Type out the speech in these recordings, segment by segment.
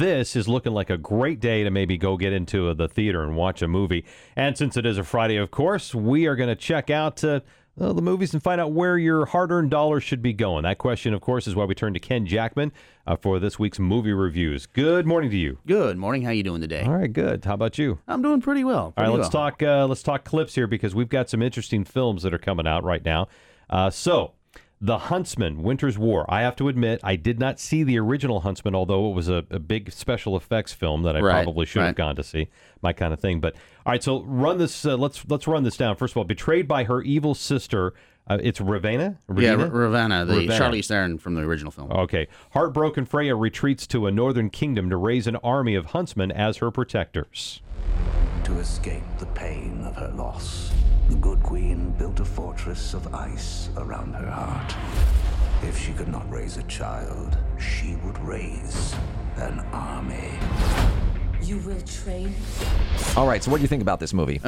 this is looking like a great day to maybe go get into the theater and watch a movie. And since it is a Friday, of course, we are going to check out the movies and find out where your hard-earned dollars should be going. That question, of course, is why we turn to Ken Jackman for this week's movie reviews. Good morning to you. Good morning. How you doing today? All right, good. How about you? I'm doing pretty well. All right, let's talk clips here because we've got some interesting films that are coming out right now. So, The Huntsman, Winter's War. I have to admit, I did not see the original Huntsman, although it was a big special effects film that I probably should have gone to see, my kind of thing. But all right, so run this. Let's run this down. First of all, betrayed by her evil sister. It's Ravenna. Yeah, Ravenna, Charlize Theron from the original film. Okay, heartbroken Freya retreats to a northern kingdom to raise an army of huntsmen as her protectors. To escape the pain of her loss, the good queen built a fortress of ice around her heart. If she could not raise a child, she would raise an army. You will train? All right, so what do you think about this movie?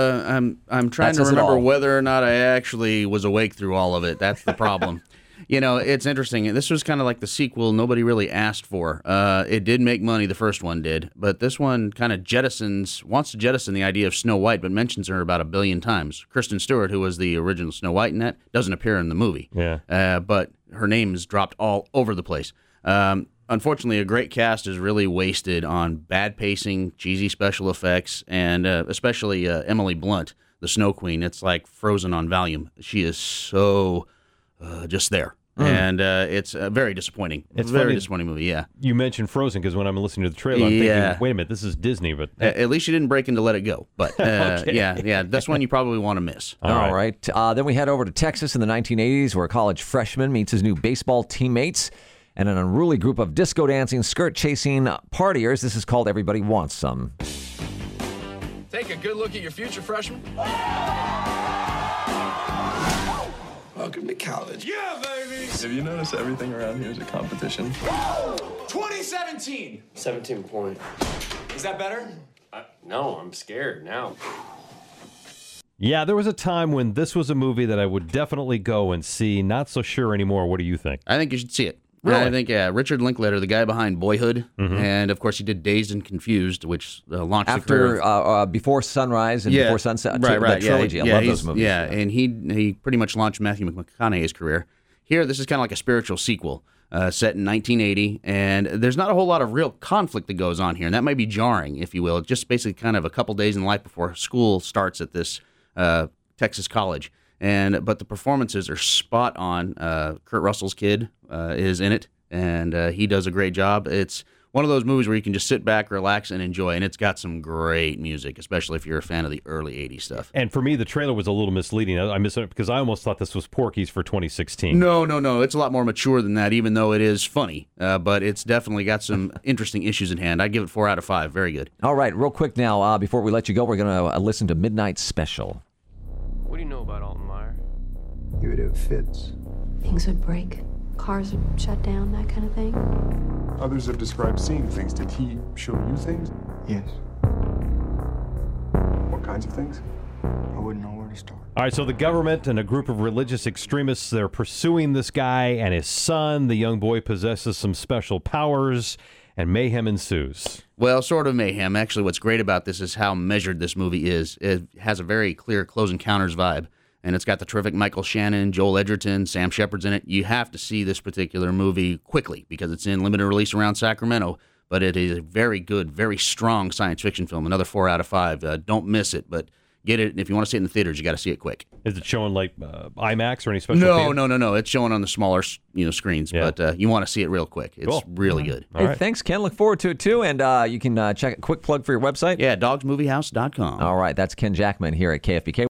I'm trying to remember whether or not I actually was awake through all of it. That's the problem. You know, it's interesting. This was kind of like the sequel nobody really asked for. It did make money, the first one did, but this one kind of wants to jettison the idea of Snow White, but mentions her about 1 billion times. Kristen Stewart, who was the original Snow White in that, doesn't appear in the movie. Yeah. But her name is dropped all over the place. Unfortunately, a great cast is really wasted on bad pacing, cheesy special effects, and especially Emily Blunt, the Snow Queen. It's like Frozen on Valium. She is so just there. And it's very disappointing. It's a very disappointing movie, yeah. You mentioned Frozen because when I'm listening to the trailer, I'm thinking, wait a minute, this is Disney. But at least you didn't break into Let It Go. But yeah, that's one you probably want to miss. All right. Then we head over to Texas in the 1980s where a college freshman meets his new baseball teammates and an unruly group of disco-dancing, skirt-chasing partiers. This is called Everybody Wants Some. Take a good look at your future, freshman. Welcome to college. Yeah, baby! Have you noticed everything around here is a competition? 2017! 17 point. Is that better? No, I'm scared now. yeah, there was a time when this was a movie that I would definitely go and see. Not so sure anymore. What do you think? I think you should see it. Really? I think Richard Linklater, the guy behind Boyhood, and of course he did Dazed and Confused, which launched the career of Before Sunrise and Before Sunset. That trilogy. I love those movies. Yeah, and he pretty much launched Matthew McConaughey's career. Here, this is kind of like a spiritual sequel set in 1980, and there's not a whole lot of real conflict that goes on here, and that might be jarring, if you will. It's just basically kind of a couple days in life before school starts at this Texas college. But the performances are spot on. Kurt Russell's kid is in it, and he does a great job. It's one of those movies where you can just sit back, relax, and enjoy, and it's got some great music, especially if you're a fan of the early 80s stuff. And for me, the trailer was a little misleading. I missed it because I almost thought this was Porky's for 2016. No. It's a lot more mature than that, even though it is funny. But it's definitely got some interesting issues in hand. I'd give it 4 out of 5. Very good. All right, real quick now, before we let you go, we're going to listen to Midnight Special. What do you know about Alton Meyer? It fits. Things would break. Cars would shut down, that kind of thing. Others have described seeing things. Did he show you things? Yes. What kinds of things? I wouldn't know where to start. All right, so the government and a group of religious extremists, they're pursuing this guy and his son. The young boy possesses some special powers, and mayhem ensues. Well, sort of mayhem. Actually, what's great about this is how measured this movie is. It has a very clear Close Encounters vibe. And it's got the terrific Michael Shannon, Joel Edgerton, Sam Shepard's in it. You have to see this particular movie quickly because it's in limited release around Sacramento. But it is a very good, very strong science fiction film. Another 4 out of 5. Don't miss it, but get it. If you want to see it in the theaters, you got to see it quick. Is it showing like IMAX or any special? No. It's showing on the smaller, screens. Yeah. But you want to see it real quick. It's really good. Hey, thanks, Ken. Look forward to it too. And you can check a quick plug for your website. Yeah, dogsmoviehouse.com. All right, that's Ken Jackman here at KFBK.